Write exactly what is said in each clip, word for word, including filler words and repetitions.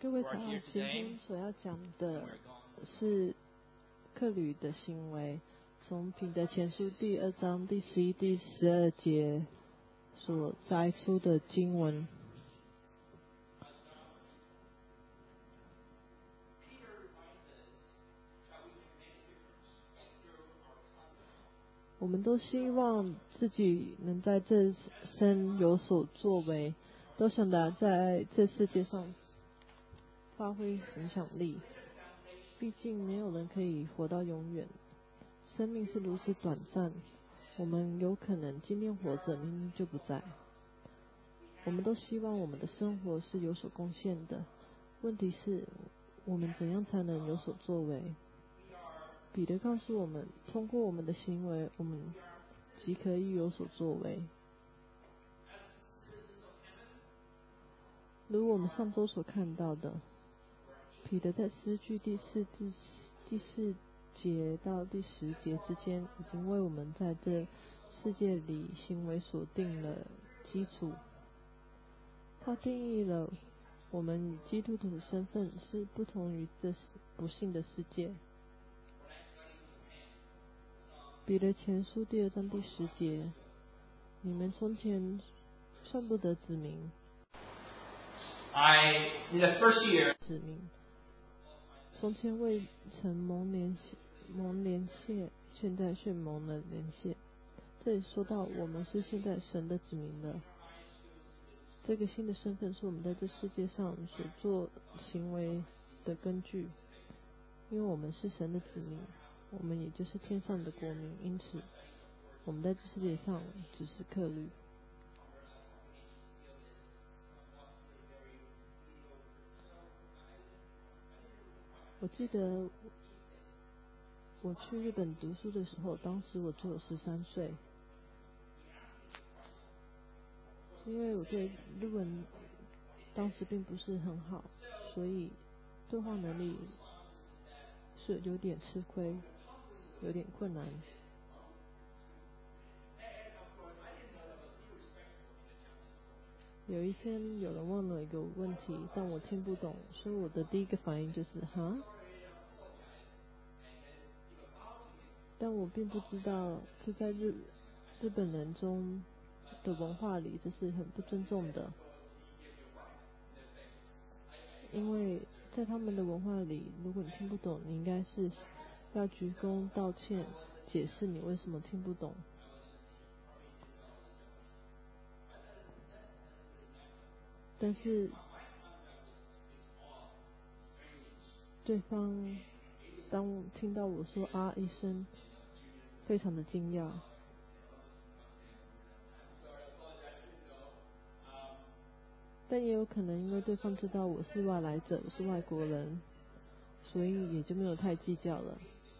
各位早上今天所要讲的是客旅的行为，从彼得前书第二章第十一、第十二节所摘出的经文。我们都希望自己能在这生有所作为，都想着在这世界上发挥影响力。毕竟没有人可以活到永远，生命是如此短暂，我们有可能今天活着，明天就不在。我们都希望我们的生活是有所贡献的，问题是我们怎样才能有所作为？彼得告诉我们，通过我们的行为，我们即可以有所作为。如我们上周所看到的，彼得在诗句第四至第四节到第十节之间，已经为我们在这世界里行为所定了基础。他定义了我们与基督徒的身份是不同于这不幸的世界。彼得前书第二章第十节，你们从前算不得子民。 I in the first year 子民，从前未曾蒙连蒙连谢，现在却蒙了连谢。这里说到我们是现在神的子民了。这个新的身份是我们在这世界上所做行为的根据，因为我们是神的子民，我们也就是天上的国民，因此我们在这世界上只是客旅。我记得我去日本读书的时候，当时我只有十三岁，因为我对日文当时并不是很好，所以对话能力是有点吃亏，有点困难。有一天有人问了一个问题，但我听不懂，所以我的第一个反应就是哈，但我并不知道这在日日本人中的文化里这是很不尊重的，因为在他们的文化里，如果你听不懂，你应该是要鞠躬道歉，解释你为什么听不懂。但是对方当听到我说啊一声，非常的惊讶。但也有可能因为对方知道我是外来者，我是外国人，所以也就没有太计较了。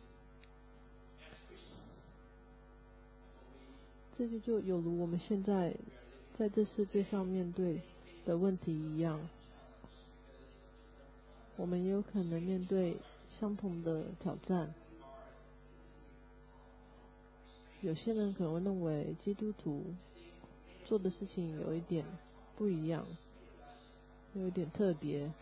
这就就有如我们现在在这世界上面对的问题一样，我们也有可能面对相同的挑战。有些人可能会认为基督徒做的事情有一点不一样，有一点特别。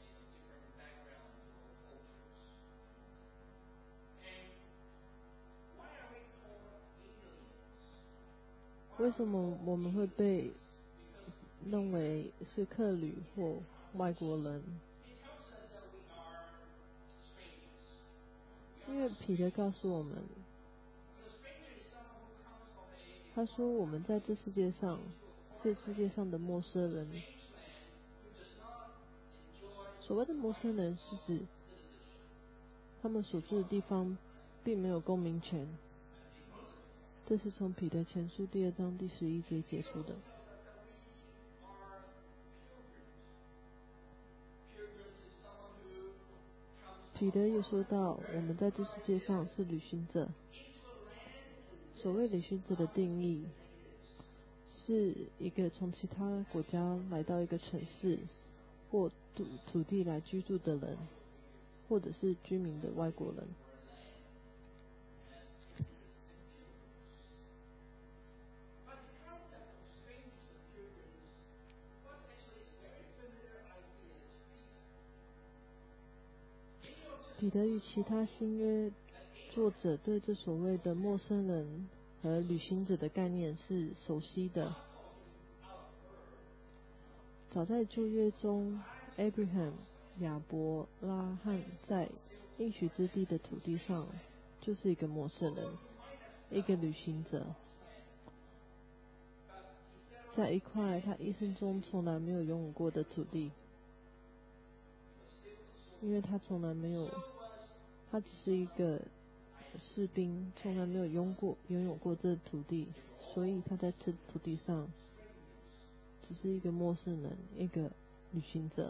为什么我们会被认为是客旅或外国人？因为彼得告诉我们，他说我们在这世界上，这世界上的陌生人。所谓的陌生人是指他们所住的地方并没有公民权。这是从彼得前书第二章第十一节解出的。彼得也说到，我们在这世界上是旅行者。所谓旅行者的定义，是一个从其他国家来到一个城市或土土地来居住的人，或者是居民的外国人。 彼得与其他新约作者对这所谓的陌生人和旅行者的概念是熟悉的。早在旧约中 ，Abraham、亚伯拉罕在应许之地的土地上就是一个陌生人，一个旅行者，在一块他一生中从来没有拥有过的土地，因为他从来没有，他只是一个士兵，从来没有拥过拥有过这土地，所以他在这土地上只是一个陌生人，一个旅行者。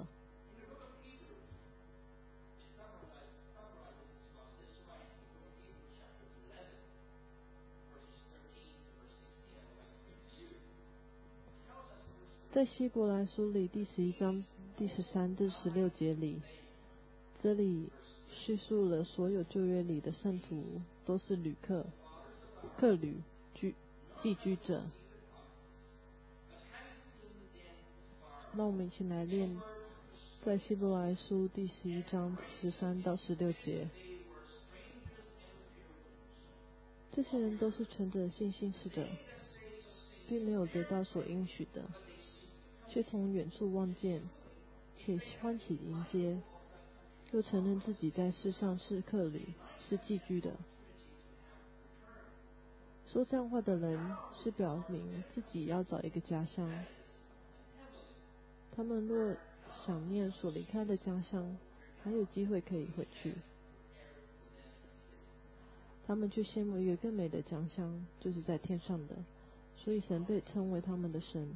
在希伯来书里第十一章第十三至十六节里，这里叙述了所有旧约里的圣徒都是旅客、客旅、居寄居者。那我们一起来念在希伯来书第十一章十三到十六节。这些人都是存着信心死的，并没有得到所应许的，却从远处望见，且欢喜迎接，又承认自己在世上是客旅，是寄居的。说这样话的人是表明自己要找一个家乡。他们若想念所离开的家乡，还有机会可以回去，他们却羡慕一个更美的家乡，就是在天上的。所以神被称为他们的神，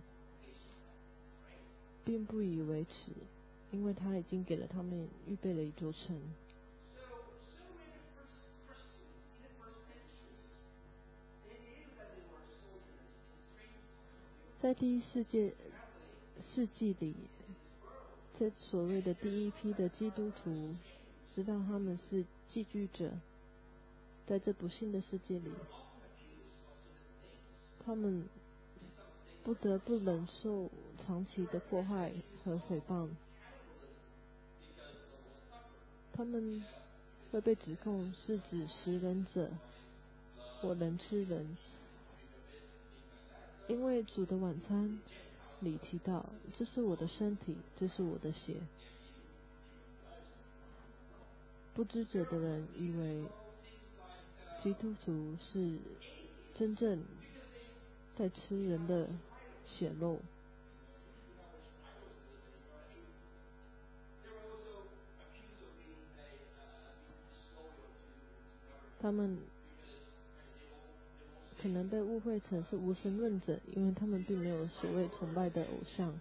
并不以为耻，因为他已经给了他们预备了一座城。在第一世界世纪里，这所谓的第一批的基督徒知道他们是寄居者，在这不幸的世界里，他们不得不忍受长期的迫害和诽谤，他们会被指控是指食人者或人吃人，因为主的晚餐里提到，这是我的身体，这是我的血。不知者的人以为基督徒是真正在吃人的血肉。他们可能被误会成是无神论者，因为他们并没有所谓崇拜的偶像。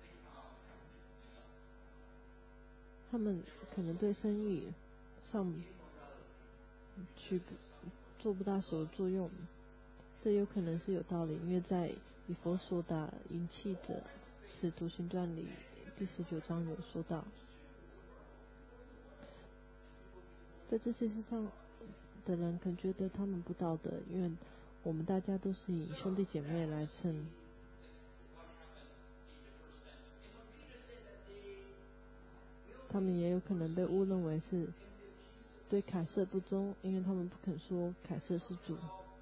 他们可能对生意上去做不大所作用，这有可能是有道理，因为在以弗所打淫弃者使徒行传里第十九章有说到，在这些事上的人可能觉得他们不道德，因为我们大家都是以兄弟姐妹来称。他们也有可能被误认为是对凯撒不忠，因为他们不肯说凯撒是主。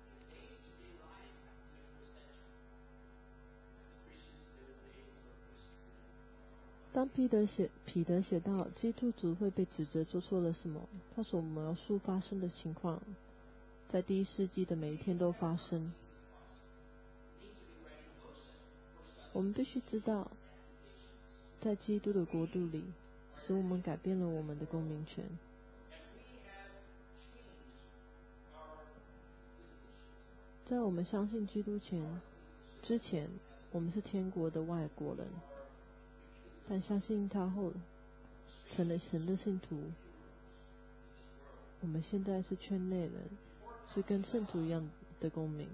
当彼得写彼得写到基督徒会被指责做错了什么，他所描述发生的情况，在第一世纪的每一天都发生。我们必须知道，在基督的国度里，使我们改变了我们的公民权。在我们相信基督前之前，我们是天国的外国人，但相信他后成了神的信徒，我们现在是圈内人，是跟圣徒一样的公民。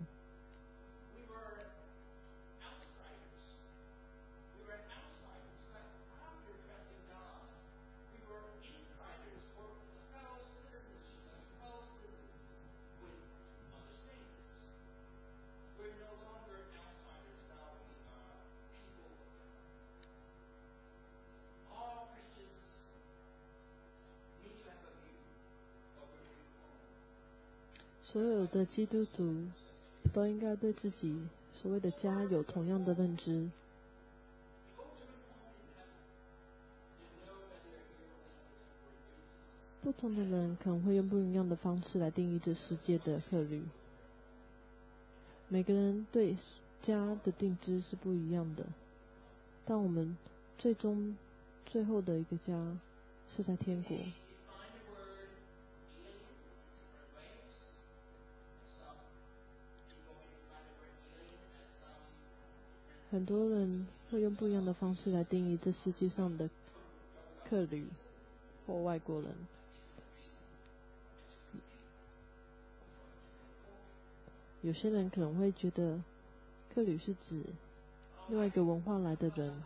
所有的基督徒都应该对自己所谓的家有同样的认知。不同的人可能会用不一样的方式来定义这世界的客旅。每个人对家的定知是不一样的，但我们最终最后的一个家是在天国。很多人会用不一样的方式来定义这世界上的客旅或外国人。有些人可能会觉得客旅是指另外一个文化来的人。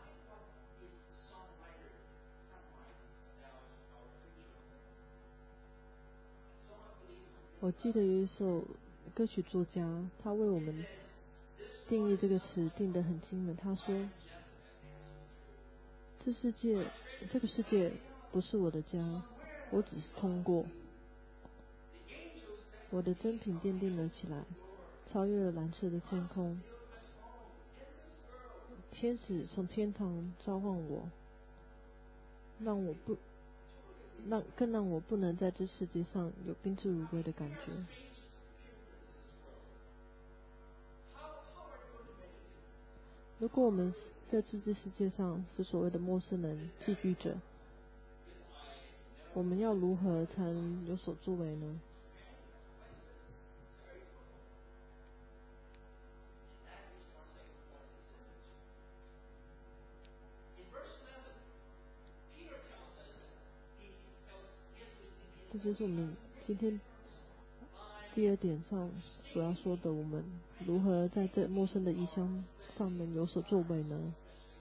我记得有一首歌曲作家，他为我们定义这个词定得很精美。他说，这世界这个世界不是我的家，我只是通过我的真品奠定了起来，超越了蓝色的天空。天使从天堂召唤我，让我不让更让我不能在这世界上有宾至如归的感觉。如果我们在这个世界上是所谓的陌生人、寄居者，我们要如何才能有所作为呢？这就是我们今天第二点上所要说的，我们如何在这陌生的异乡上面有所作为呢？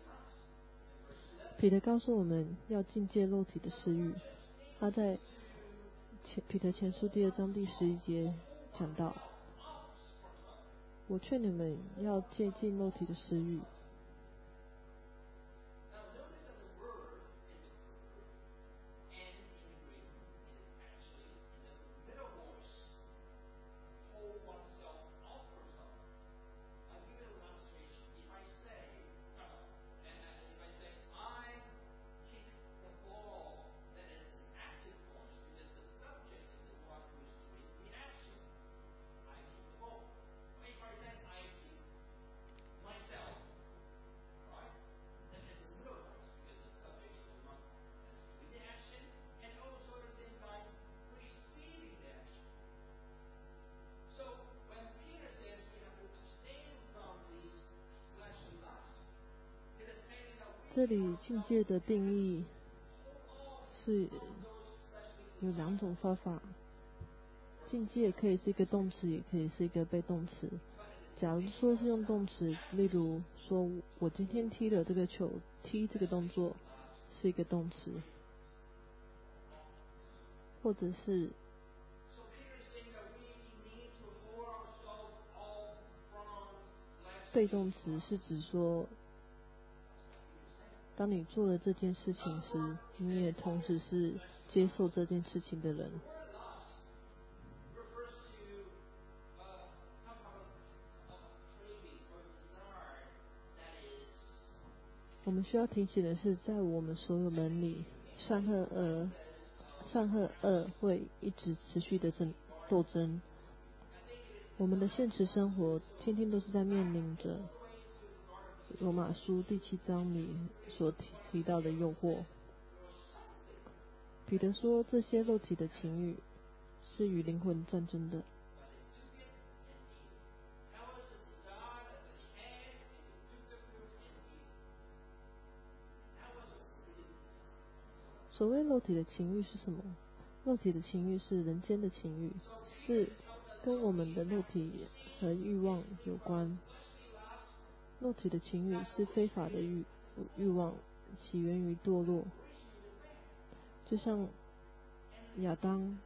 彼得告诉我们要禁戒肉体的私欲。他在前彼得前书第二章第十一节讲到，我劝你们要戒禁肉体的私欲。这里境界的定义是有两种方法，境界可以是一个动词，也可以是一个被动词。假如说是用动词，例如说我今天踢了这个球，踢这个动作是一个动词，或者是被动词，是指说当你做了这件事情时，你也同时是接受这件事情的人。我们需要提醒的是，在我们所有人里，善和恶，善和恶会一直持续的争斗争。我们的现实生活天天都是在面临着罗马书第七章里所提提到的诱惑。彼得说，这些肉体的情欲是与灵魂战争的。所谓肉体的情欲是什么？肉体的情欲是人间的情欲，是跟我们的肉体和欲望有关。肉体的情欲是非法的欲欲望，起源于堕落。就像亚当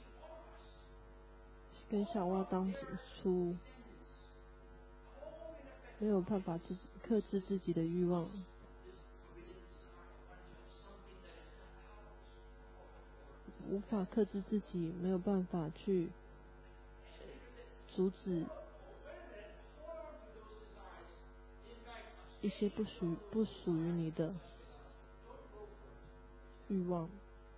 跟夏娃当初没有办法自克制自己的欲望，无法克制自己，没有办法去阻止一些不属不属于你的欲望。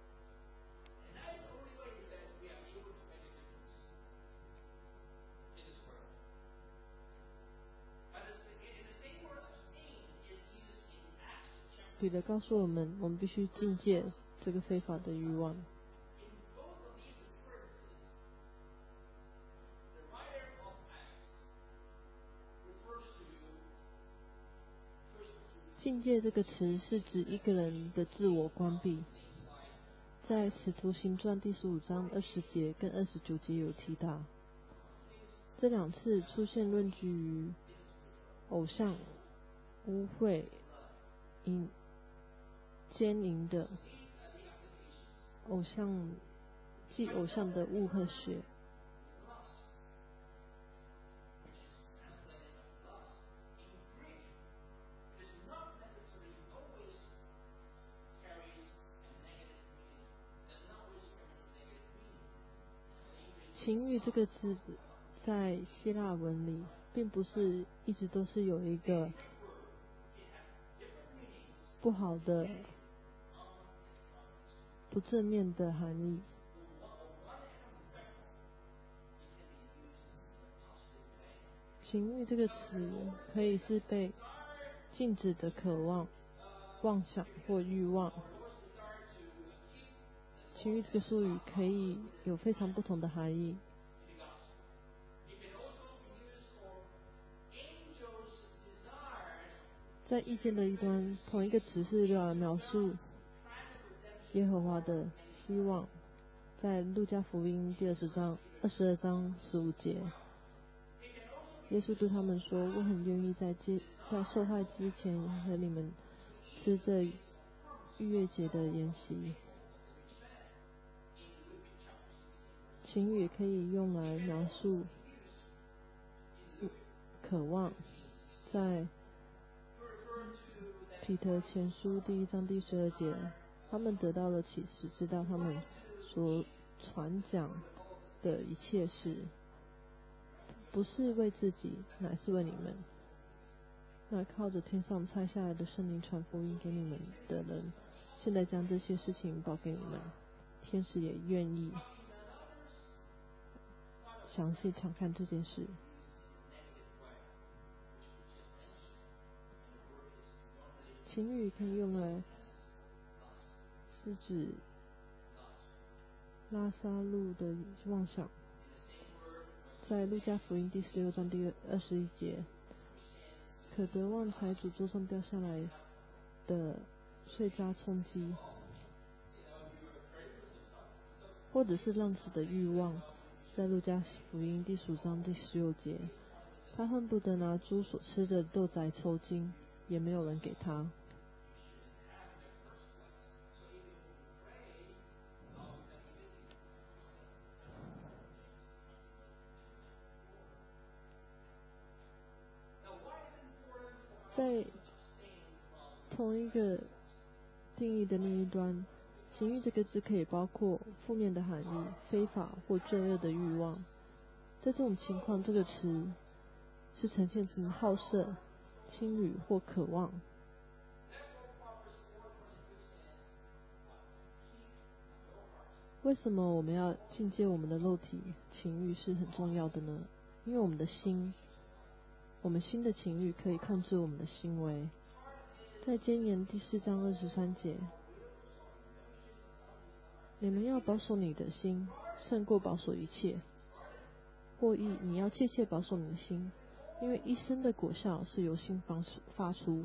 彼得告诉我们，我们必须禁戒这个非法的欲望。禁戒这个词是指一个人的自我关闭，在使徒行传第十五章二十节跟二十九节有提到，这两次出现论据于偶像、污秽、淫、奸淫的偶像，即偶像的物和血。情欲这个字在希腊文里并不是一直都是有一个不好的不正面的含义。情欲这个词可以是被禁止的渴望、妄想或欲望。情欲这个术语可以有非常不同的含义。在意见的一端，同一个词是用来描述耶和华的希望。在路加福音第二十章二十二章十五节，耶稣对他们说：“我很愿意在接在受害之前和你们吃这逾越节的筵席。”情欲也可以用来描述渴望。在彼得前书第一章第十二节，他们得到了启示，知道他们所传讲的一切事，不是为自己，乃是为你们。那靠着天上差下来的圣灵传福音给你们的人，现在将这些事情报给你们，天使也愿意详细查看这件事。情欲可以用来是指拉撒路的妄想。在路加福音第十六章第二十一节，可得望财主桌上掉下来的碎渣充饥，或者是浪子的欲望。在路加福音第十五章第十六节，他恨不得拿猪所吃的豆仔抽筋，也没有人给他。在同一个定义的另一端，情欲这个字可以包括负面的含义，非法或罪恶的欲望。在这种情况，这个词是呈现成好色、轻欲或渴望。为什么我们要禁戒我们的肉体情欲是很重要的呢？因为我们的心，我们心的情欲可以控制我们的行为。在箴言第四章二十三节，你们要保守你的心，胜过保守一切。或译，你要切切保守你的心，因为一生的果效是由心发出。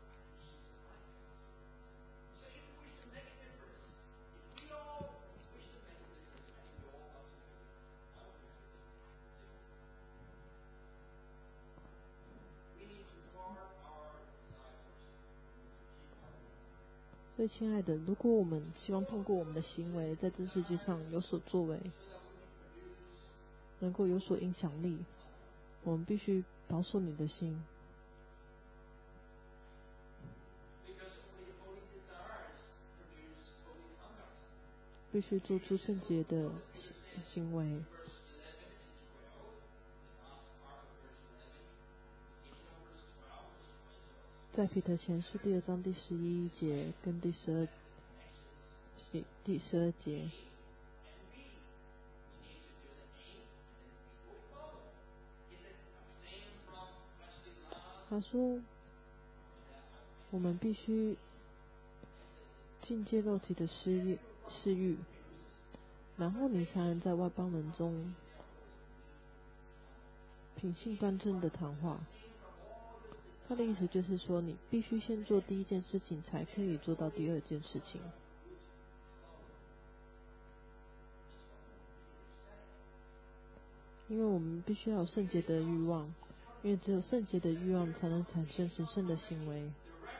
所以亲爱的，如果我们希望通过我们的行为在这世界上有所作为，能够有所影响力，我们必须保守你的心，必须做出圣洁的行为。 在彼得前书第二章第十一节跟第十二第十二节，他说我们必须禁戒肉体的私欲私欲，然后你才能在外邦人中品性端正的谈话。他的意思就是说，你必须先做第一件事情，才可以做到第二件事情。因为我们必须要有圣洁的欲望，因为只有圣洁的欲望才能产生神圣的行为。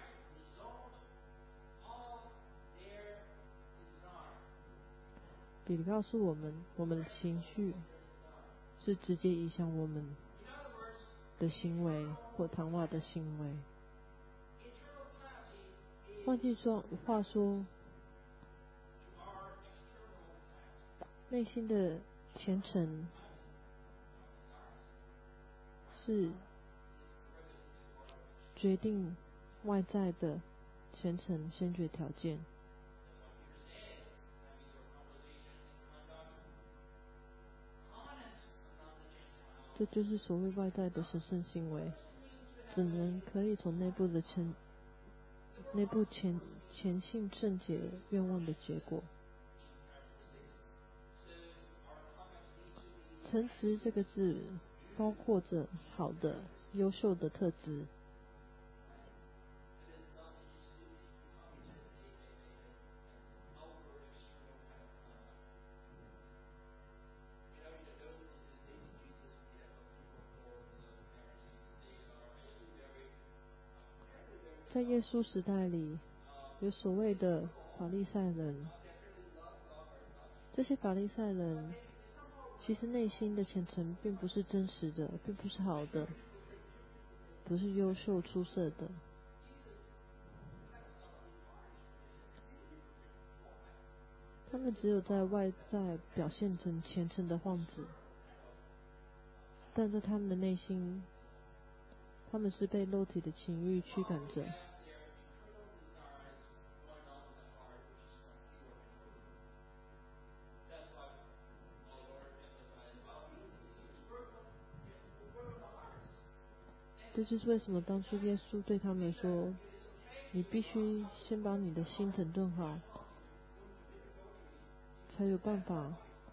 比如告诉我们，我们的情绪是直接影响我们的行为或谈话的行为。换句话说，内心的虔诚是决定外在的虔诚先决条件。这就是所谓外在的神圣行为，只能可以从内部的虔内部虔虔信圣洁愿望的结果。诚实这个字包括着好的、优秀的特质。在耶稣时代里，有所谓的法利赛人，这些法利赛人其实内心的虔诚并不是真实的，并不是好的，不是优秀出色的。他们只有在外在表现成虔诚的样子，但在他们的内心，他们是被肉体的情欲驱赶着。这就是为什么当初耶稣对他们说，你必须先把你的心整顿好，才有办法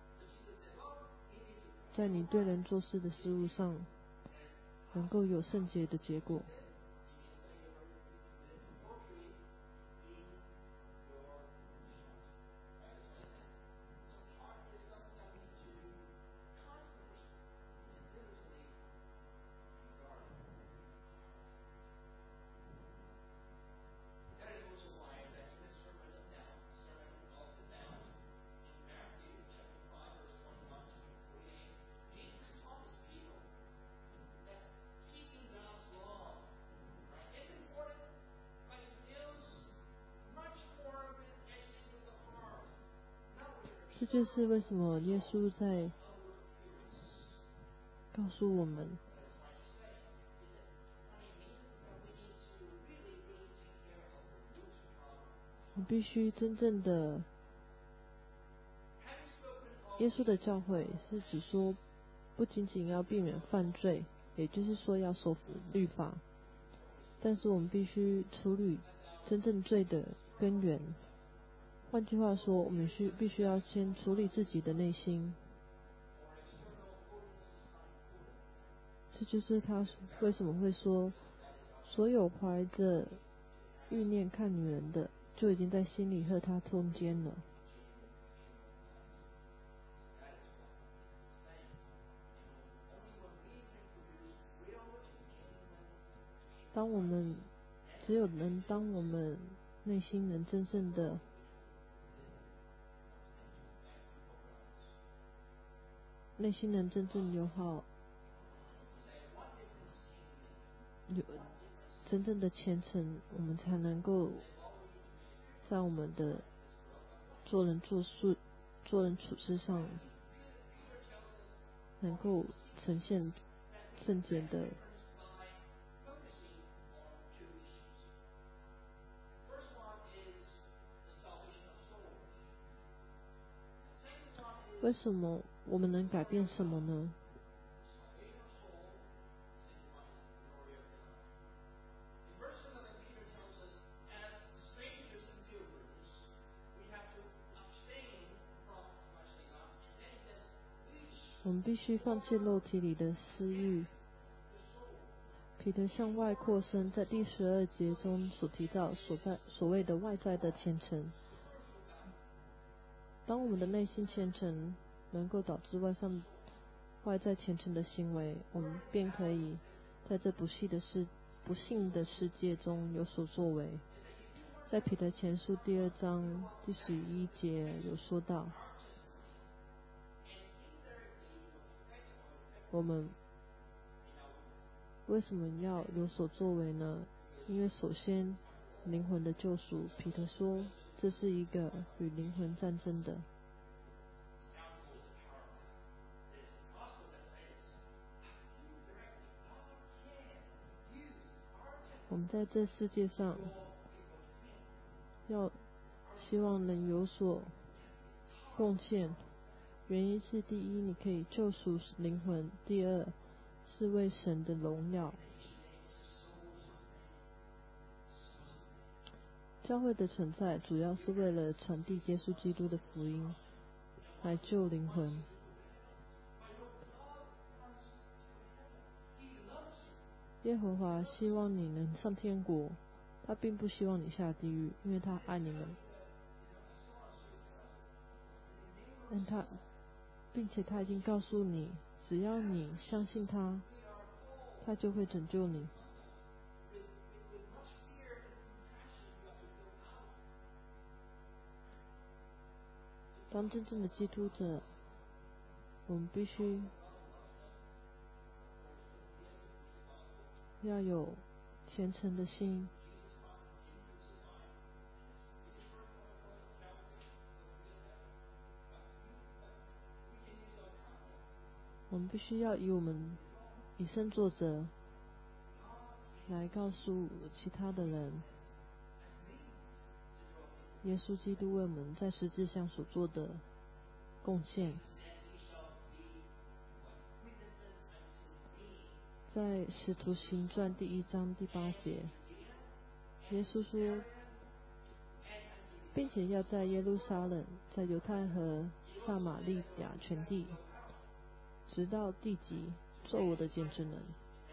在你对人做事的事物上能够有圣洁的结果。这就是为什么耶稣在告诉我们，我们必须真正的，耶稣的教诲是指说，不仅仅要避免犯罪，也就是说要守律法，但是我们必须处理真正罪的根源。换句话说，我们需必须要先处理自己的内心。这就是他为什么会说，所有怀着欲念看女人的，就已经在心里和她通奸了。当我们只有能当我们内心能真正的内心能真正友好，有真正的虔诚，我们才能够在我们的做人做事、做人处事上，能够呈现圣洁的为什么我们能改变什么呢？我们必须放弃肉体里的私欲。彼得向外扩伸，在第十二节中所提到所在所谓的外在的虔诚。当我们的内心虔诚能够导致外上外在虔诚的行为，我们便可以在这不幸的世不幸的世界中有所作为。在彼得前书第二章第十一节有说到，我们为什么要有所作为呢？因为首先灵魂的救赎，彼得说这是一个与灵魂战争的。我们在这世界上要希望能有所贡献，原因是第一，你可以救赎灵魂；第二，是为神的荣耀。教会的存在主要是为了传递耶稣基督的福音，来救灵魂。耶和华希望你能上天国，他并不希望你下地狱，因为他爱你们。但他，并且他已经告诉你，只要你相信他，他就会拯救你。当真正的基督者，我们必须要有虔诚的心。我们必须要以我们以身作则，来告诉其他的人，耶稣基督为我们在十字上所做的贡献。在使徒行传第一章第八节，耶稣说，并且要在耶路撒冷，在犹太和撒玛利亚全地，直到地极，做我的见证人。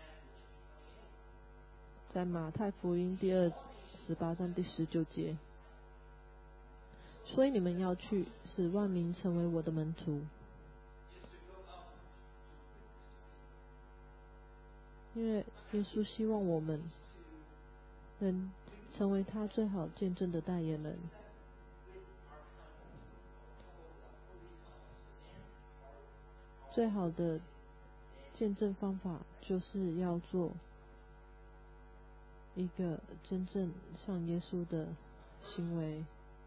在马太福音第二十八章第十九节，所以你们要去，使万民成为我的门徒。因为耶稣希望我们能成为他最好见证的代言人。最好的见证方法就是要做一个真正像耶稣的行为。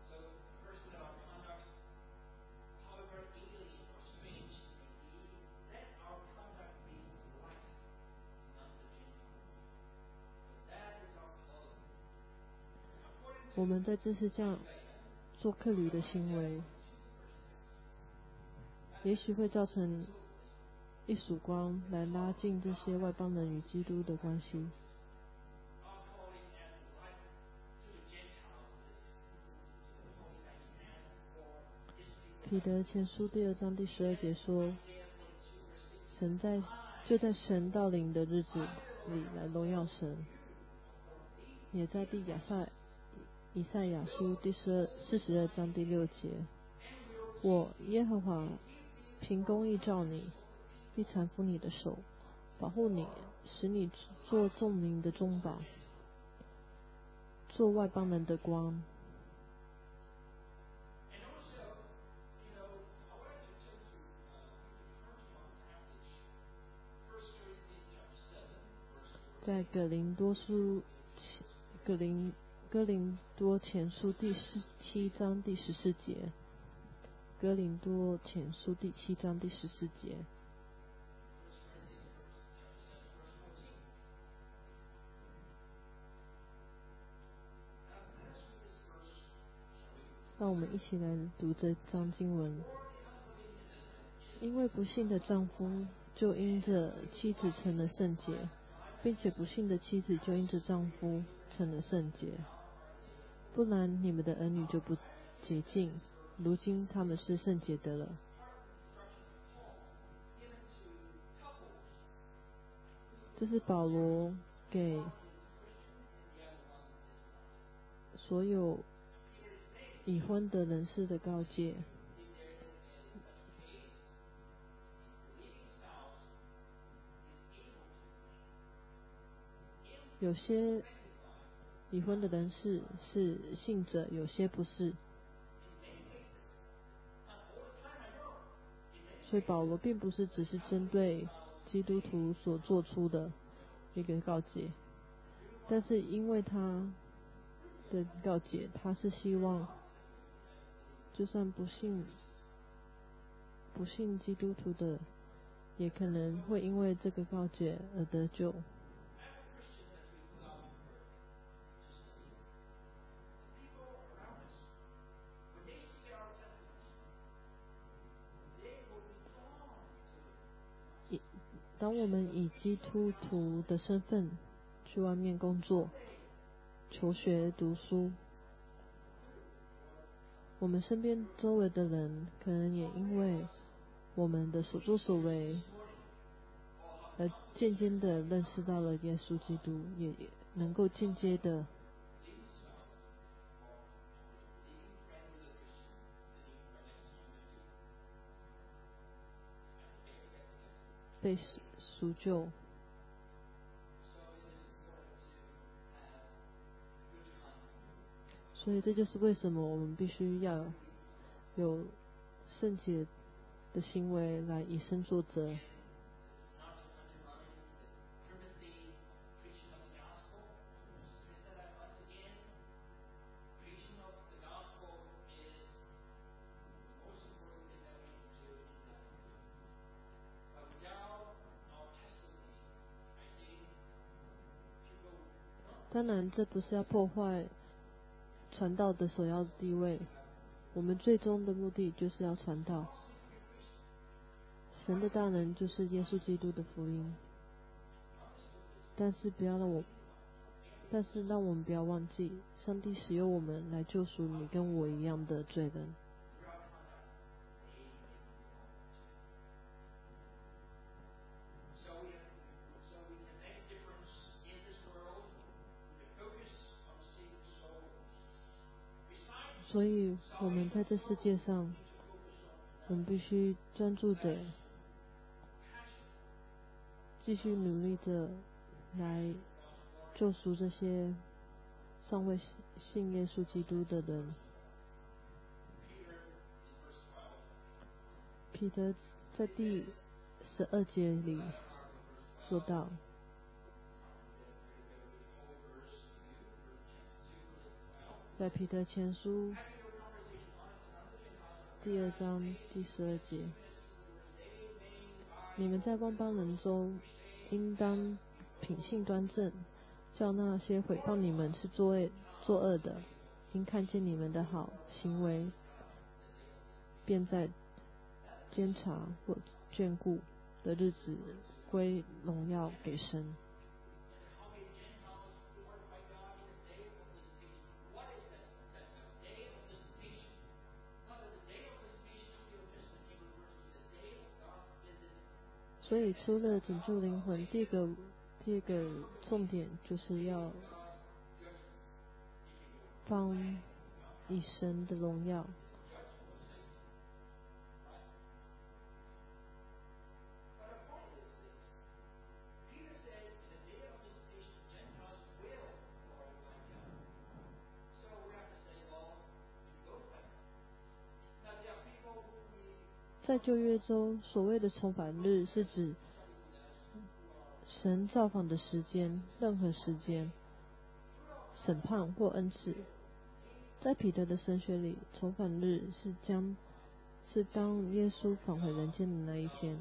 我们在这世上做客旅的行为，也许会造成一束光来拉近这些外邦人与基督的关系。彼得前书第二章第十二节说，神在就在神到临的日子里来荣耀神，也在第亚赛以赛亚书第四十二章第六节，我耶和华凭公义召你，必搀扶你的手，保护你，使你做众民的中保，做外邦人的光。在哥林多书哥林哥林多前书第十七章第十四节，哥林多前书第七章第十四节。让我们一起来读这章经文。 因为不幸的丈夫就因着妻子成了圣洁，并且不幸的妻子就因着丈夫成了圣洁。不然你们的儿女就不洁净，如今他们是圣洁的了。这是保罗给所有已婚的人士的告诫。有些已婚的人士是信者，有些不是。所以保罗并不是只是针对基督徒所做出的一个告诫，但是因为他的告诫，他是希望就算不信不信基督徒的，也可能会因为这个告诫而得救。当我们以基督徒的身份去外面工作、求学、读书，我们身边周围的人可能也因为我们的所作所为，而渐渐的认识到了耶稣基督，也能够间接的被赎救。所以这就是为什么我们必须要有圣洁的行为来以身作则。当然，这不是要破坏传道的首要地位，我们最终的目的就是要传道。神的大能就是耶稣基督的福音，但是不要让我，但是让我们不要忘记，上帝使用我们来救赎你跟我一样的罪人。所以我们在这世界上，我们必须专注的继续努力着来救赎这些尚未信耶稣基督的人。彼得在第十二节里说到，在彼得前书第二章第十二节，你们在外邦人中应当品性端正，叫那些毁谤你们是作恶作恶的，因看见你们的好行为，便在监察或眷顾的日子归荣耀给神。所以除了拯救灵魂，第二个第二个重点就是要帮以神的荣耀。在旧约中，所谓的重返日是指神造访的时间，任何时间、审判或恩赐。在彼得的神学里，重返日是将是当耶稣返回人间的那一天。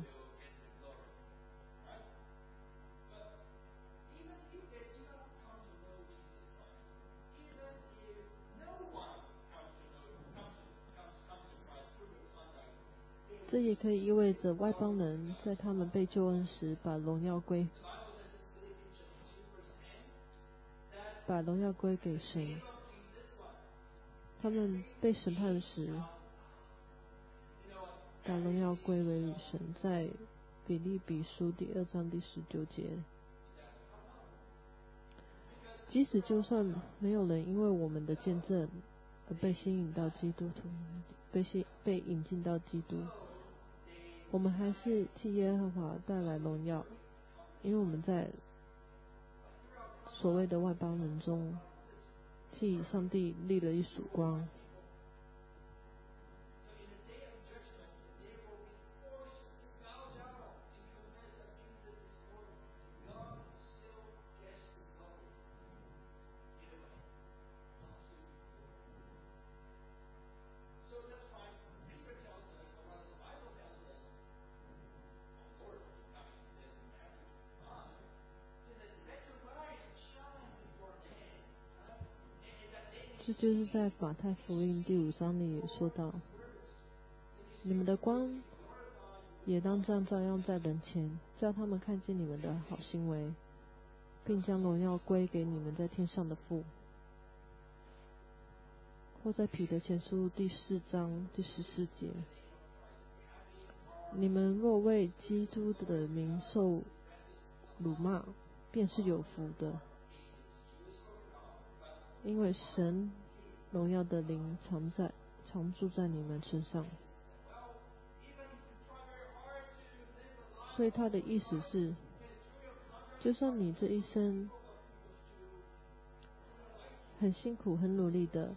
这也可以意味着外邦人在他们被救恩时，把荣耀归把荣耀归给神。他们被审判时，把荣耀归为神。在腓立比书第二章第十九节，即使就算没有人因为我们的见证而被吸引到基督徒，被吸被引进到基督，我们还是替耶和华带来荣耀，因为我们在所谓的外邦人中替上帝立了一曙光。这就是在马太福音第五章里也说到，你们的光也当这样照样在人前，叫他们看见你们的好行为，并将荣耀归给你们在天上的父。或在彼得前书第四章第十四节，你们若为基督的名受辱骂，便是有福的，因为神荣耀的灵常在常住在你们身上。所以他的意思是，就算你这一生很辛苦很努力的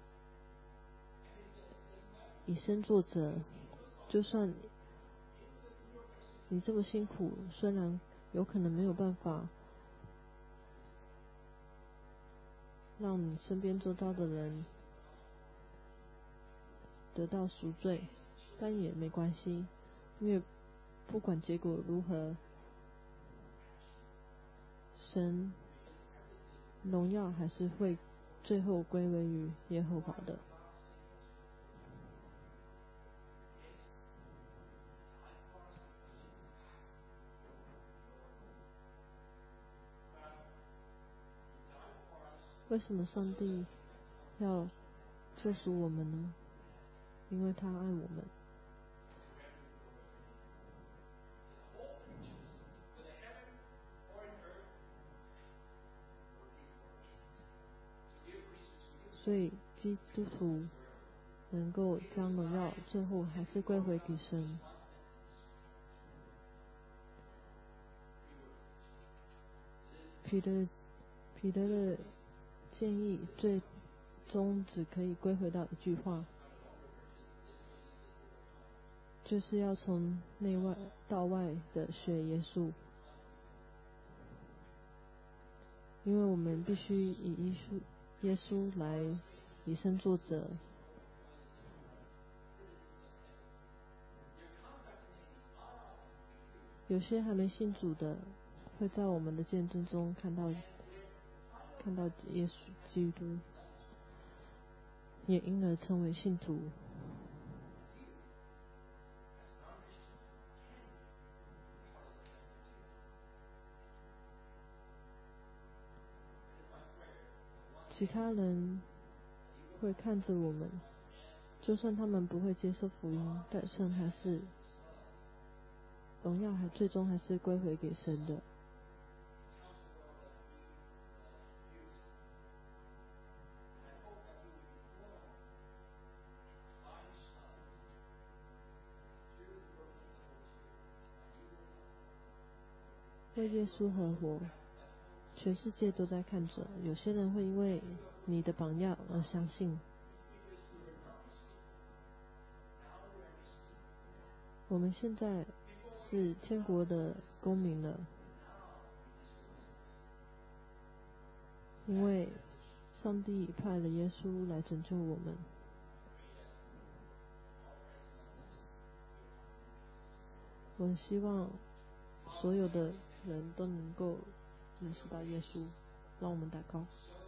以身作则，就算你这么辛苦，虽然有可能没有办法让你身边周遭的人得到赎罪，但也没关系，因为不管结果如何，神荣耀还是会最后归为于耶和华的。为什么上帝要救赎我们呢？因为他爱我们。所以基督徒能够将荣耀最后还是归回给神。彼得彼得的建议最终只可以归回到一句话，就是要从内外到外的学耶稣，因为我们必须以耶稣耶稣来以身作则。有些还没信主的，会在我们的见证中看到看到耶稣基督，也因而成为信徒。其他人会看着我们，就算他们不会接受福音，但神还是荣耀还最终还是归回给神的。为耶稣而活，全世界都在看着。有些人会因为你的榜样而相信。我们现在是天国的公民了，因为上帝派了耶稣来拯救我们。我希望所有的人都能够认识到耶稣。让我们祷告。